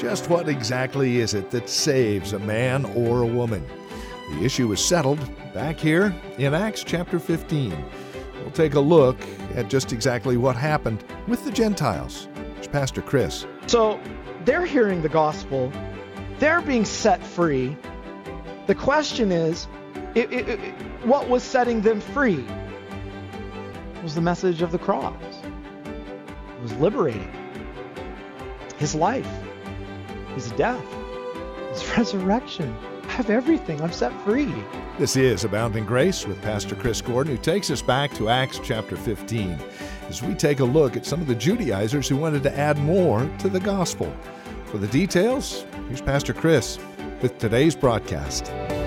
Just what exactly is it that saves a man or a woman? The issue is settled back here in Acts chapter 15. We'll take a look at just exactly what happened with the Gentiles. It's Pastor Chris. So they're hearing the gospel. They're being set free. The question is, what was setting them free? It was the message of the cross. It was liberating. His life, His death, His resurrection. I have everything. I'm set free. This is Abounding Grace with Pastor Chris Gordon, who takes us back to Acts chapter 15 as we take a look at some of the Judaizers who wanted to add more to the gospel. For the details, here's Pastor Chris with today's broadcast.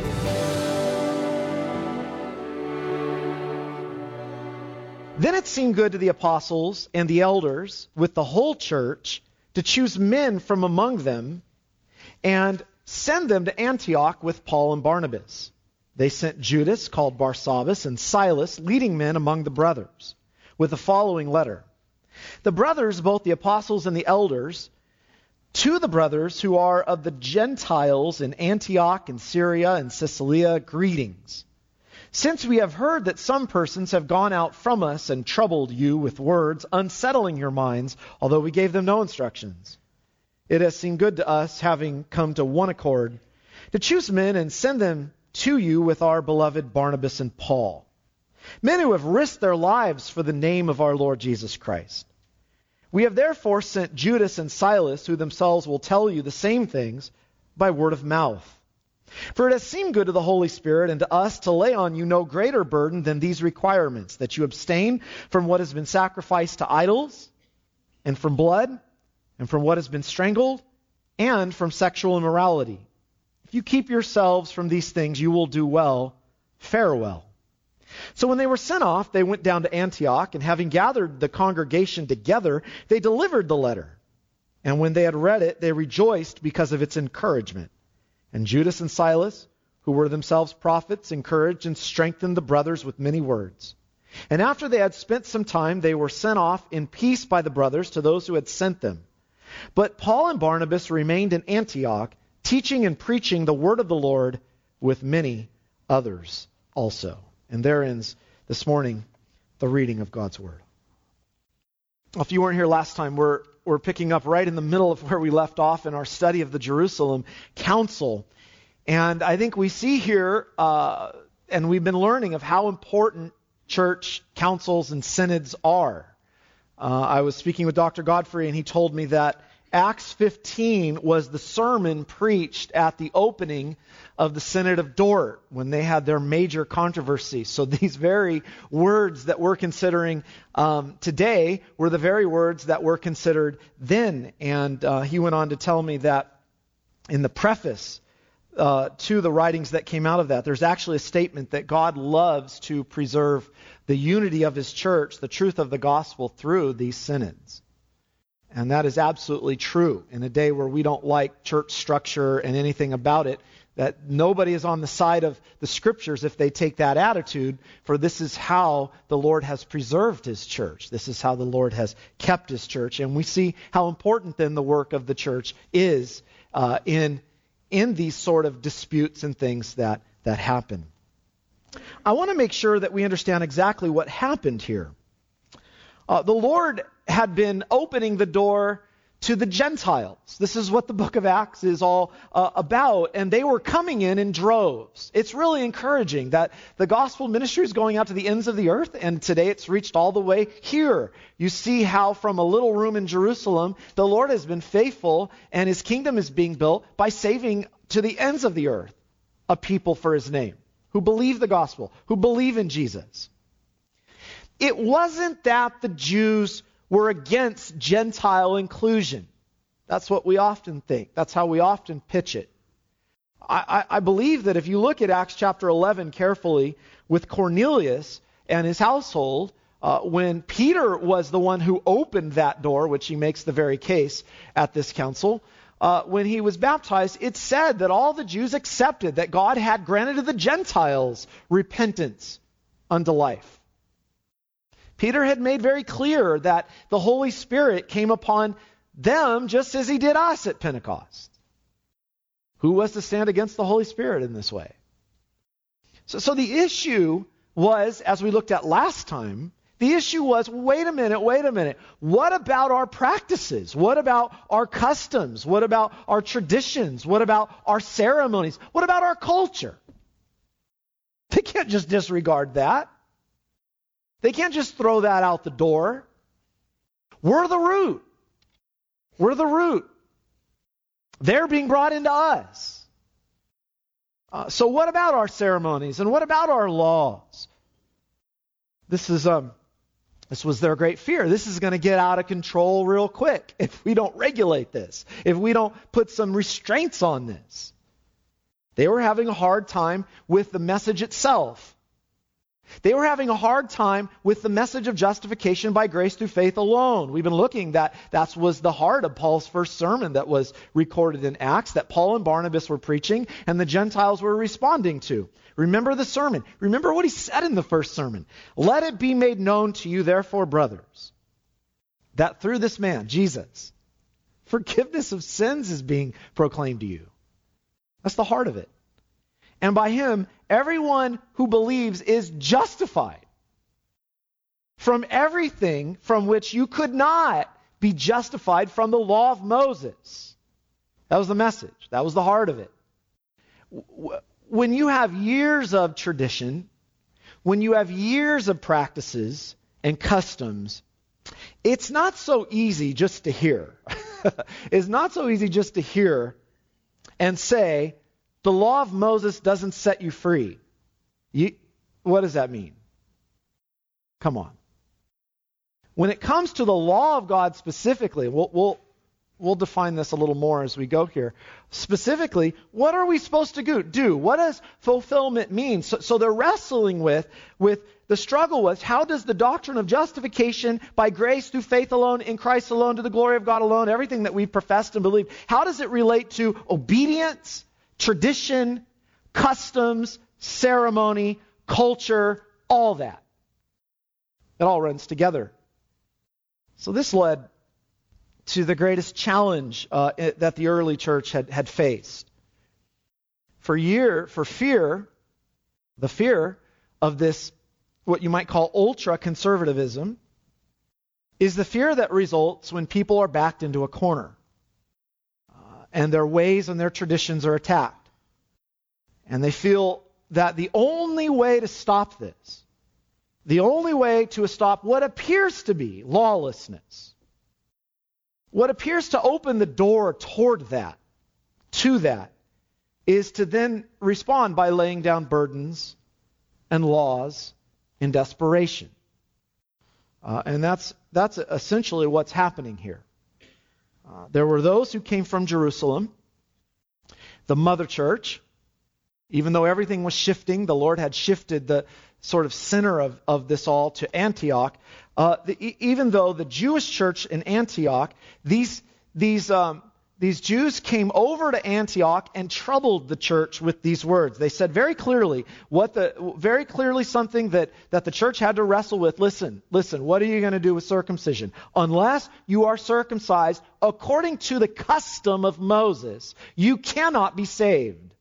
Then it seemed good to the apostles and the elders with the whole church to choose men from among them and send them to Antioch with Paul and Barnabas. They sent Judas, called Barsabbas, and Silas, leading men among the brothers, with the following letter. The brothers, both the apostles and the elders, to the brothers who are of the Gentiles in Antioch and Syria and Cilicia, greetings. Since we have heard that some persons have gone out from us and troubled you with words, unsettling your minds, although we gave them no instructions, it has seemed good to us, having come to one accord, to choose men and send them to you with our beloved Barnabas and Paul, men who have risked their lives for the name of our Lord Jesus Christ. We have therefore sent Judas and Silas, who themselves will tell you the same things by word of mouth. For it has seemed good to the Holy Spirit and to us to lay on you no greater burden than these requirements, that you abstain from what has been sacrificed to idols, and from blood, and from what has been strangled, and from sexual immorality. If you keep yourselves from these things, you will do well. Farewell. So when they were sent off, they went down to Antioch, and having gathered the congregation together, they delivered the letter. And when they had read it, they rejoiced because of its encouragement. And Judas and Silas, who were themselves prophets, encouraged and strengthened the brothers with many words. And after they had spent some time, they were sent off in peace by the brothers to those who had sent them. But Paul and Barnabas remained in Antioch, teaching and preaching the word of the Lord with many others also. And there ends this morning the reading of God's word. If you weren't here last time, we're picking up right in the middle of where we left off in our study of the Jerusalem Council. And I think we see here, and we've been learning of how important church councils and synods are. I was speaking with Dr. Godfrey, and he told me that Acts 15 was the sermon preached at the opening of the Synod of Dort when they had their major controversy. So these very words that we're considering today were the very words that were considered then. And he went on to tell me that in the preface to the writings that came out of that, there's actually a statement that God loves to preserve the unity of His church, the truth of the gospel through these synods. And that is absolutely true in a day where we don't like church structure and anything about it, that nobody is on the side of the Scriptures if they take that attitude, for this is how the Lord has preserved His church. This is how the Lord has kept His church. And we see how important then the work of the church is in these sort of disputes and things that happen. I want to make sure that we understand exactly what happened here. The Lord had been opening the door to the Gentiles. This is what the book of Acts is all about, and they were coming in droves. It's really encouraging that the gospel ministry is going out to the ends of the earth, and today it's reached all the way here. You see how from a little room in Jerusalem, the Lord has been faithful, and His kingdom is being built by saving to the ends of the earth a people for His name, who believe the gospel, who believe in Jesus. It wasn't that the Jews were against Gentile inclusion. That's what we often think. That's how we often pitch it. I believe that if you look at Acts chapter 11 carefully with Cornelius and his household, when Peter was the one who opened that door, which he makes the very case at this council, when he was baptized, it said that all the Jews accepted that God had granted to the Gentiles repentance unto life. Peter had made very clear that the Holy Spirit came upon them just as he did us at Pentecost. Who was to stand against the Holy Spirit in this way? So the issue was, as we looked at last time, the issue was, wait a minute. What about our practices? What about our customs? What about our traditions? What about our ceremonies? What about our culture? They can't just disregard that. They can't just throw that out the door. We're the root. We're the root. They're being brought into us. So what about our ceremonies and what about our laws? This was their great fear. This is going to get out of control real quick if we don't regulate this, if we don't put some restraints on this. They were having a hard time with the message itself. They were having a hard time with the message of justification by grace through faith alone. We've been looking that was the heart of Paul's first sermon that was recorded in Acts, that Paul and Barnabas were preaching and the Gentiles were responding to. Remember the sermon. Remember what he said in the first sermon. Let it be made known to you, therefore, brothers, that through this man, Jesus, forgiveness of sins is being proclaimed to you. That's the heart of it. And by him, everyone who believes is justified from everything from which you could not be justified from the law of Moses. That was the message. That was the heart of it. When you have years of tradition, when you have years of practices and customs, it's not so easy just to hear. It's not so easy just to hear and say, the law of Moses doesn't set you free. What does that mean? Come on. When it comes to the law of God specifically, we'll define this a little more as we go here. Specifically, what are we supposed to do? What does fulfillment mean? So they're wrestling with the struggle with how does the doctrine of justification by grace through faith alone, in Christ alone, to the glory of God alone, everything that we've professed and believed, how does it relate to obedience, tradition, customs, ceremony, culture, all that? It all runs together. So this led to the greatest challenge that the early church had faced. The fear of this, what you might call ultra-conservatism, is the fear that results when people are backed into a corner. And their ways and their traditions are attacked. And they feel that the only way to stop this, the only way to stop what appears to be lawlessness, what appears to open the door toward that, to that, is to then respond by laying down burdens and laws in desperation. And that's essentially what's happening here. There were those who came from Jerusalem, the mother church. Even though everything was shifting, the Lord had shifted the sort of center of this all to Antioch. Even though the Jewish church in Antioch, these Jews came over to Antioch and troubled the church with these words. They said very clearly something that the church had to wrestle with. Listen, what are you going to do with circumcision? Unless you are circumcised according to the custom of Moses, you cannot be saved.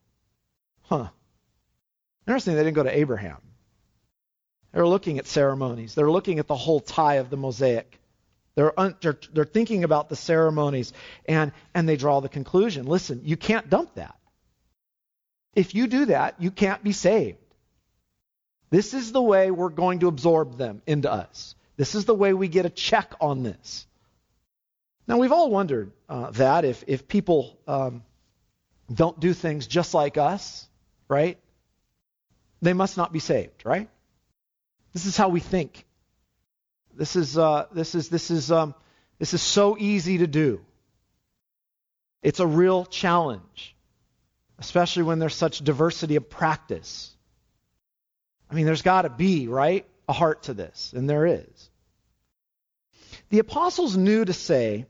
Interesting, they didn't go to Abraham. They were looking at ceremonies. They're looking at the whole tie of the Mosaic. They're thinking about the ceremonies, and they draw the conclusion. Listen, you can't dump that. If you do that, you can't be saved. This is the way we're going to absorb them into us. This is the way we get a check on this. Now, we've all wondered that if people don't do things just like us, right? They must not be saved, right? This is how we think. This is so easy to do. It's a real challenge, especially when there's such diversity of practice. I mean, there's got to be, right, a heart to this, and there is. The apostles knew to say,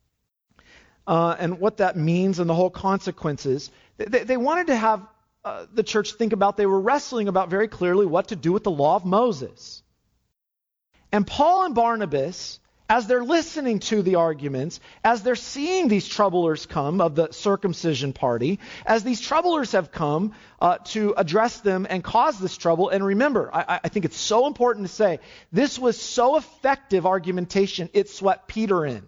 and what that means and the whole consequences. They wanted to have the church think about, they were wrestling about very clearly what to do with the law of Moses. And Paul and Barnabas as they're listening to the arguments, as they're seeing these troublers come of the circumcision party, as these troublers have come to address them and cause this trouble. And remember, I think it's so important to say, this was so effective argumentation, it swept Peter in.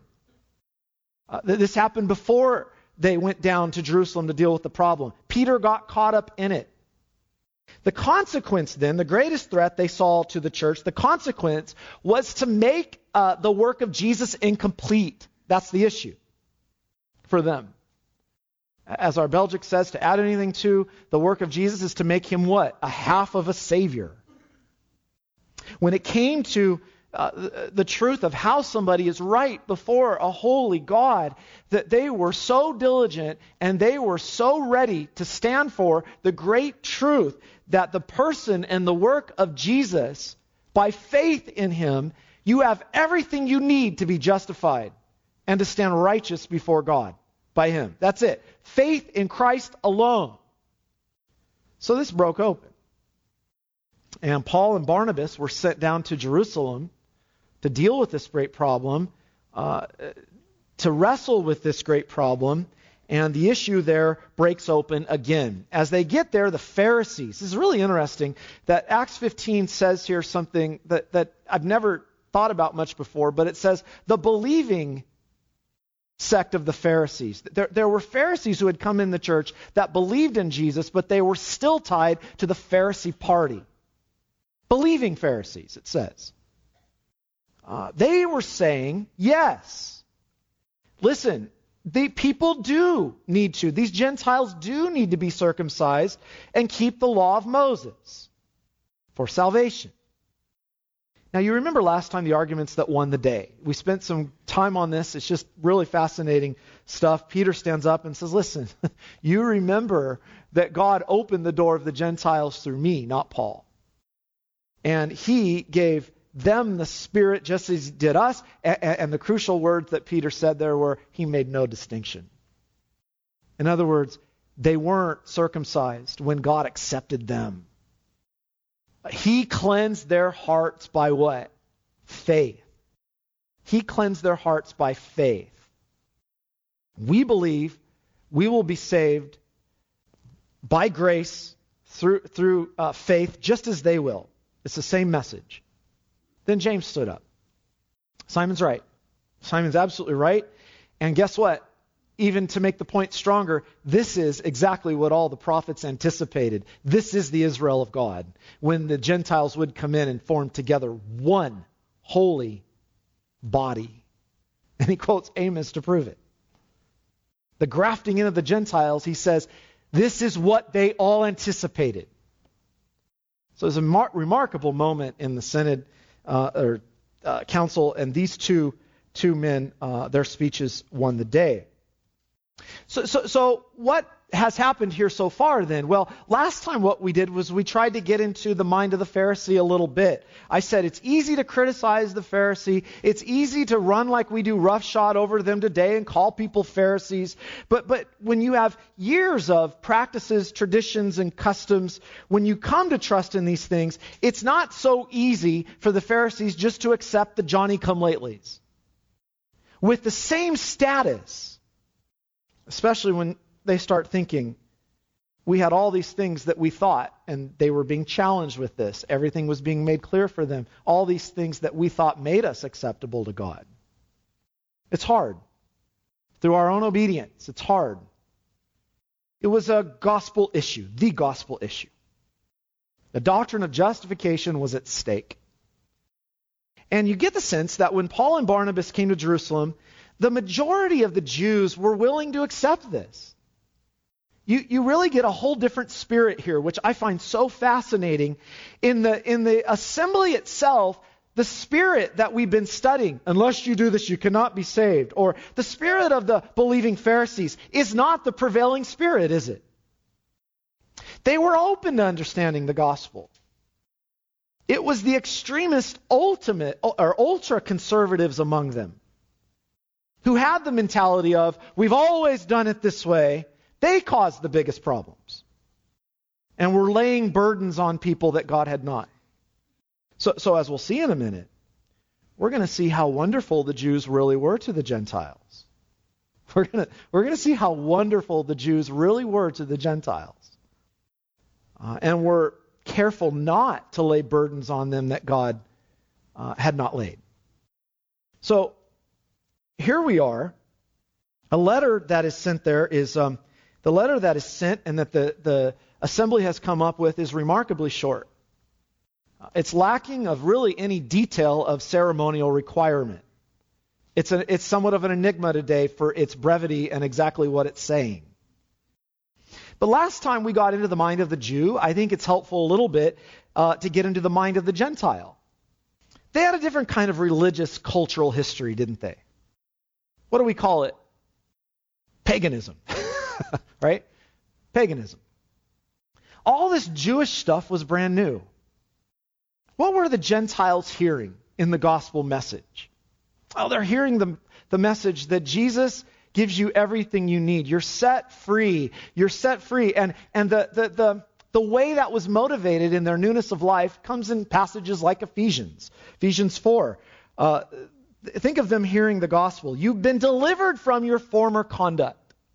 This happened before they went down to Jerusalem to deal with the problem. Peter got caught up in it. The consequence then, the greatest threat they saw to the church, the consequence was to make the work of Jesus incomplete. That's the issue for them. As our Belgic says, to add anything to the work of Jesus is to make him what? A half of a savior. When it came to the truth of how somebody is right before a holy God, that they were so diligent and they were so ready to stand for the great truth that the person and the work of Jesus, by faith in him, you have everything you need to be justified and to stand righteous before God by him. That's it. Faith in Christ alone. So this broke open. And Paul and Barnabas were sent down to Jerusalem to deal with this great problem, to wrestle with this great problem, and the issue there breaks open again. As they get there, the Pharisees, this is really interesting that Acts 15 says here something that I've never thought about much before, but it says the believing sect of the Pharisees. There were Pharisees who had come in the church that believed in Jesus, but they were still tied to the Pharisee party. Believing Pharisees, it says. They were saying, yes, listen, the people do need to, these Gentiles do need to be circumcised and keep the law of Moses for salvation. Now, you remember last time the arguments that won the day. We spent some time on this. It's just really fascinating stuff. Peter stands up and says, listen, you remember that God opened the door of the Gentiles through me, not Paul. And he gave them the Spirit just as he did us. And the crucial words that Peter said there were, he made no distinction. In other words, they weren't circumcised when God accepted them. He cleansed their hearts by what? Faith. He cleansed their hearts by faith. We believe we will be saved by grace through faith just as they will. It's the same message. Then James stood up. Simon's right. Simon's absolutely right. And guess what? Even to make the point stronger, this is exactly what all the prophets anticipated. This is the Israel of God, when the Gentiles would come in and form together one holy body. And he quotes Amos to prove it. The grafting in of the Gentiles, he says, this is what they all anticipated. So it's a remarkable moment in the Synod council, and these two men, their speeches won the day. So what has happened here so far then? Well, last time what we did was we tried to get into the mind of the Pharisee a little bit. I said it's easy to criticize the Pharisee. It's easy to run like we do roughshod over them today and call people Pharisees. But when you have years of practices, traditions, and customs, when you come to trust in these things, it's not so easy for the Pharisees just to accept the Johnny-come-latelys. With the same status, especially when they start thinking, we had all these things that we thought, and they were being challenged with this. Everything was being made clear for them. All these things that we thought made us acceptable to God. It's hard. Through our own obedience, it's hard. It was a gospel issue, the gospel issue. The doctrine of justification was at stake. And you get the sense that when Paul and Barnabas came to Jerusalem, the majority of the Jews were willing to accept this. You really get a whole different spirit here, which I find so fascinating. In the assembly itself, the spirit that we've been studying, unless you do this, you cannot be saved, or the spirit of the believing Pharisees is not the prevailing spirit, is it? They were open to understanding the gospel. It was the extremist ultra-conservatives among them who had the mentality of, we've always done it this way. They caused the biggest problems. And were laying burdens on people that God had not. So as we'll see in a minute, we're going to see how wonderful the Jews really were to the Gentiles. We're going to see how wonderful the Jews really were to the Gentiles. And we're careful not to lay burdens on them that God had not laid. So here we are. A letter that is sent there is the letter that is sent and that the assembly has come up with is remarkably short. It's lacking of really any detail of ceremonial requirement. It's somewhat of an enigma today for its brevity and exactly what it's saying. But last time we got into the mind of the Jew, I think it's helpful a little bit to get into the mind of the Gentile. They had a different kind of religious cultural history, didn't they? What do we call it? Paganism. Right? Paganism. All this Jewish stuff was brand new. What were the Gentiles hearing in the gospel message? Oh, they're hearing the message that Jesus gives you everything you need. You're set free. You're set free. And the way that was motivated in their newness of life comes in passages like Ephesians 4. Think of them hearing the gospel. You've been delivered from your former conduct.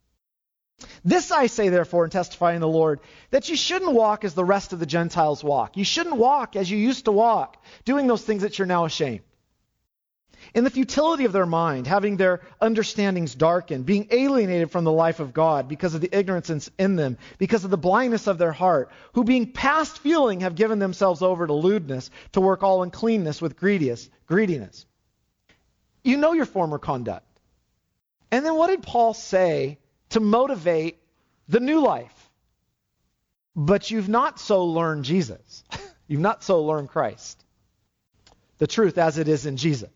This I say, therefore, and testify in the Lord, that you shouldn't walk as the rest of the Gentiles walk. You shouldn't walk as you used to walk, doing those things that you're now ashamed. In the futility of their mind, having their understandings darkened, being alienated from the life of God because of the ignorance in them, because of the blindness of their heart, who being past feeling have given themselves over to lewdness, to work all uncleanness with greediness. You know your former conduct. And then what did Paul say to motivate the new life? But you've not so learned Jesus. You've not so learned Christ. The truth as it is in Jesus.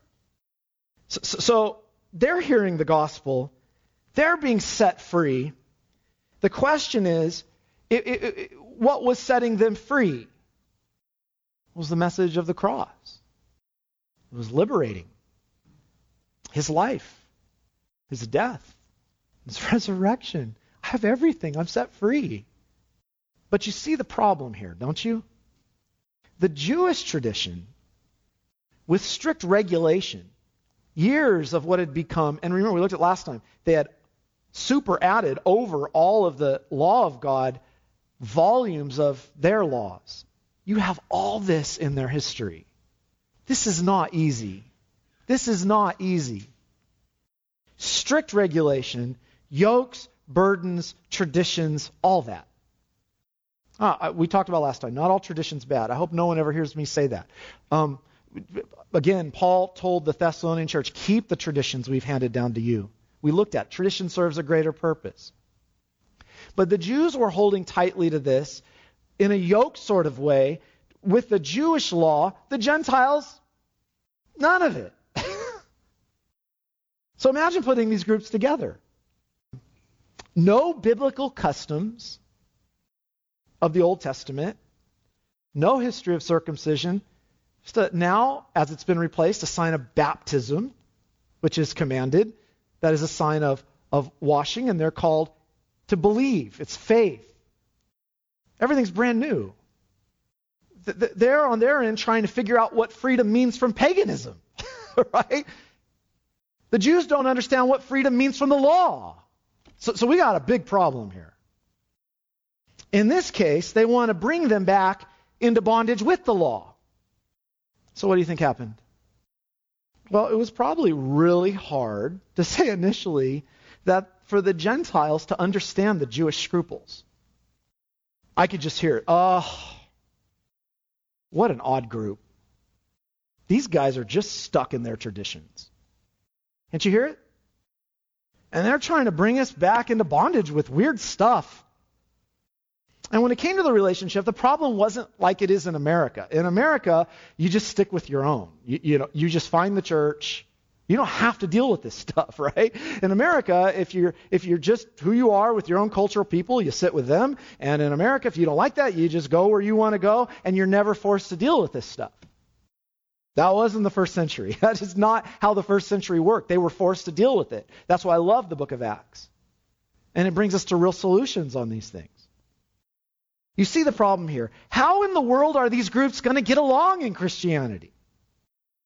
So they're hearing the gospel. They're being set free. The question is, what was setting them free? It was the message of the cross. It was liberating. His life. His death. His resurrection. I have everything. I'm set free. But you see the problem here, don't you? The Jewish tradition, with strict regulation, years of what had become, and remember we looked at last time, they had super added over all of the law of God, volumes of their laws. You have all this in their history. This is not easy. This is not easy. Strict regulation, yokes, burdens, traditions, all that. We talked about last time, not all tradition's bad. I hope no one ever hears me say that. Again, Paul told the Thessalonian church, keep the traditions we've handed down to you. We looked at tradition serves a greater purpose. But the Jews were holding tightly to this in a yoke sort of way with the Jewish law. The Gentiles, none of it. So imagine putting these groups together. No biblical customs of the Old Testament, no history of circumcision. Now, as it's been replaced, a sign of baptism, which is commanded. That is a sign of washing, and they're called to believe. It's faith. Everything's brand new. They're on their end trying to figure out what freedom means from paganism, right? The Jews don't understand what freedom means from the law. So we got a big problem here. In this case, they want to bring them back into bondage with the law. So what do you think happened? Well, it was probably really hard to say initially that for the Gentiles to understand the Jewish scruples. I could just hear it. Oh, what an odd group. These guys are just stuck in their traditions. Can't you hear it? And they're trying to bring us back into bondage with weird stuff. And when it came to the relationship, the problem wasn't like it is in America. In America, you just stick with your own. You just find the church. You don't have to deal with this stuff, right? In America, if you're just who you are with your own cultural people, you sit with them. And in America, if you don't like that, you just go where you want to go, and you're never forced to deal with this stuff. That wasn't the first century. That is not how the first century worked. They were forced to deal with it. That's why I love the book of Acts. And it brings us to real solutions on these things. You see the problem here. How in the world are these groups going to get along in Christianity?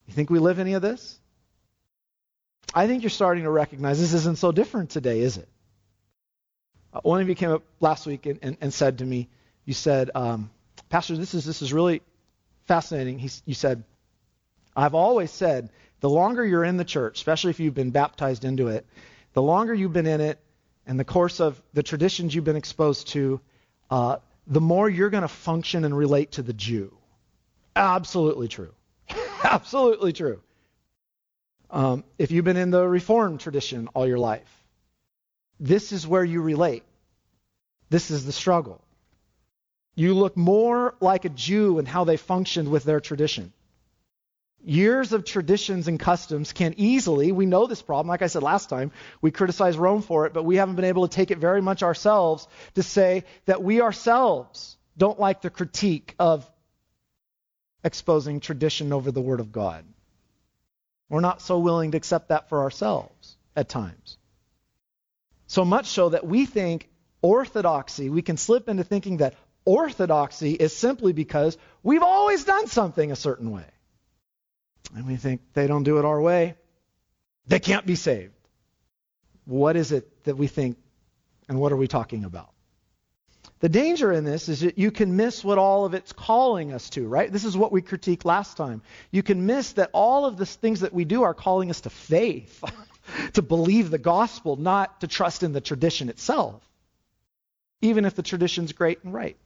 You think we live any of this? I think you're starting to recognize this isn't so different today, is it? One of you came up last week and said to me, you said, Pastor, this is really fascinating. You said, I've always said, the longer you're in the church, especially if you've been baptized into it, the longer you've been in it and the course of the traditions you've been exposed to, the more you're going to function and relate to the Jew. Absolutely true. Absolutely true. If you've been in the Reformed tradition all your life, this is where you relate. This is the struggle. You look more like a Jew in how they functioned with their tradition. Years of traditions and customs can easily, we know this problem, like I said last time, we criticize Rome for it, but we haven't been able to take it very much ourselves to say that we ourselves don't like the critique of exposing tradition over the Word of God. We're not so willing to accept that for ourselves at times. So much so that we think orthodoxy, we can slip into thinking that orthodoxy is simply because we've always done something a certain way. And we think they don't do it our way, they can't be saved. What is it that we think, and what are we talking about? The danger in this is that you can miss what all of it's calling us to, right? This is what we critiqued last time. You can miss that all of the things that we do are calling us to faith, to believe the gospel, not to trust in the tradition itself, even if the tradition's great and right.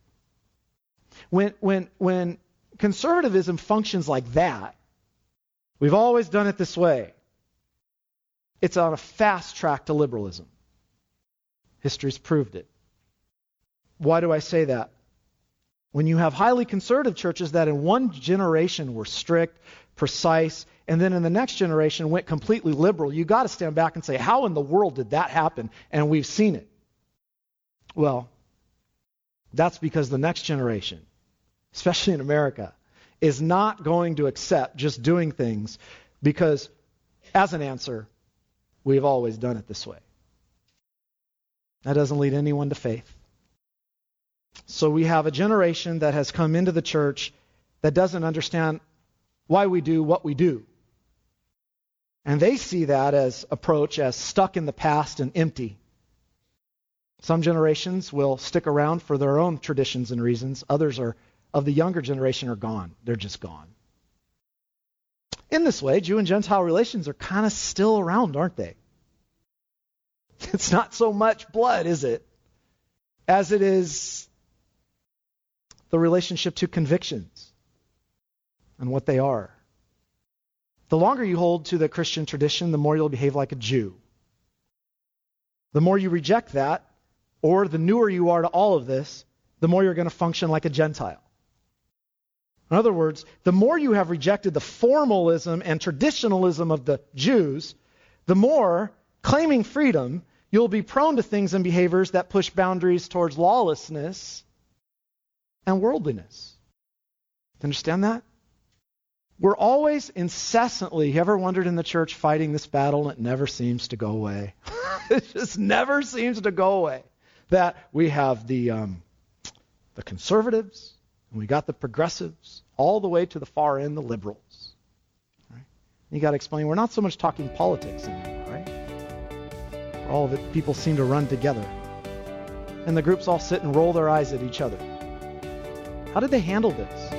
When conservatism functions like that, we've always done it this way, it's on a fast track to liberalism. History's proved it. Why do I say that? When you have highly conservative churches that in one generation were strict, precise, and then in the next generation went completely liberal, you got to stand back and say, how in the world did that happen? And we've seen it. Well, that's because the next generation, especially in America, is not going to accept just doing things because, as an answer, we've always done it this way. That doesn't lead anyone to faith. So we have a generation that has come into the church that doesn't understand why we do what we do. And they see that approach as stuck in the past and empty. Some generations will stick around for their own traditions and reasons. Others of the younger generation are gone. They're just gone. In this way, Jew and Gentile relations are kind of still around, aren't they? It's not so much blood, is it? As it is the relationship to convictions and what they are. The longer you hold to the Christian tradition, the more you'll behave like a Jew. The more you reject that, or the newer you are to all of this, the more you're going to function like a Gentile. In other words, the more you have rejected the formalism and traditionalism of the Jews, the more, claiming freedom, you'll be prone to things and behaviors that push boundaries towards lawlessness and worldliness. Understand that? We're always incessantly, you ever wondered in the church, fighting this battle and it never seems to go away? It just never seems to go away. That we have the conservatives, and we got the progressives, all the way to the far end, the liberals. Right? You got to explain, we're not so much talking politics anymore, right? All of it, people seem to run together. And the groups all sit and roll their eyes at each other. How did they handle this?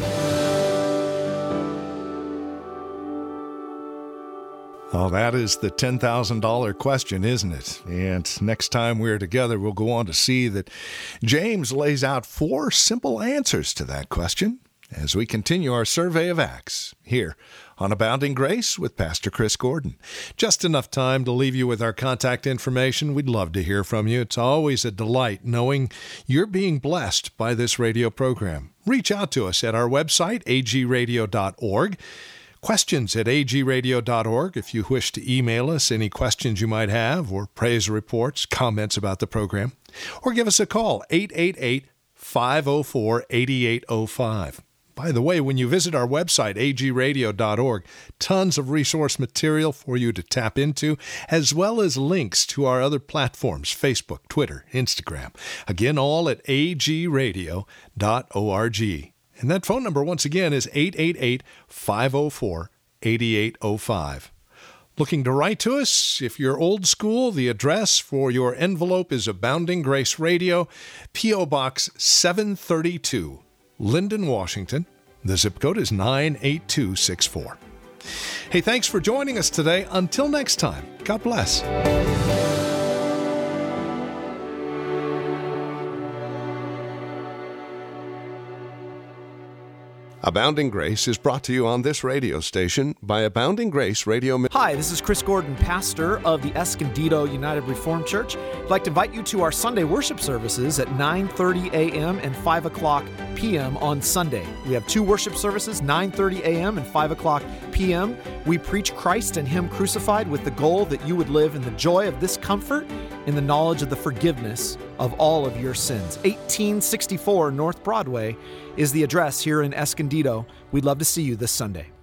Oh, that is the $10,000 question, isn't it? And next time we're together, we'll go on to see that James lays out 4 simple answers to that question as we continue our survey of Acts here on Abounding Grace with Pastor Chris Gordon. Just enough time to leave you with our contact information. We'd love to hear from you. It's always a delight knowing you're being blessed by this radio program. Reach out to us at our website, agradio.org. Questions at agradio.org if you wish to email us any questions you might have or praise reports, comments about the program. Or give us a call, 888-504-8805. By the way, when you visit our website, agradio.org, tons of resource material for you to tap into, as well as links to our other platforms, Facebook, Twitter, Instagram. Again, all at agradio.org. And that phone number, once again, is 888-504-8805. 8805. Looking to write to us? If you're old school, the address for your envelope is Abounding Grace Radio, P.O. Box 732, Linden, Washington. The zip code is 98264. Hey, thanks for joining us today. Until next time, God bless. Abounding Grace is brought to you on this radio station by Abounding Grace Radio. Hi, this is Chris Gordon, pastor of the Escondido United Reformed Church. I'd like to invite you to our Sunday worship services at 9:30 a.m. and 5 o'clock p.m. on Sunday. We have two worship services, 9:30 a.m. and 5 o'clock p.m. We preach Christ and Him crucified with the goal that you would live in the joy of this comfort, in the knowledge of the forgiveness of all of your sins. 1864 North Broadway is the address here in Escondido. We'd love to see you this Sunday.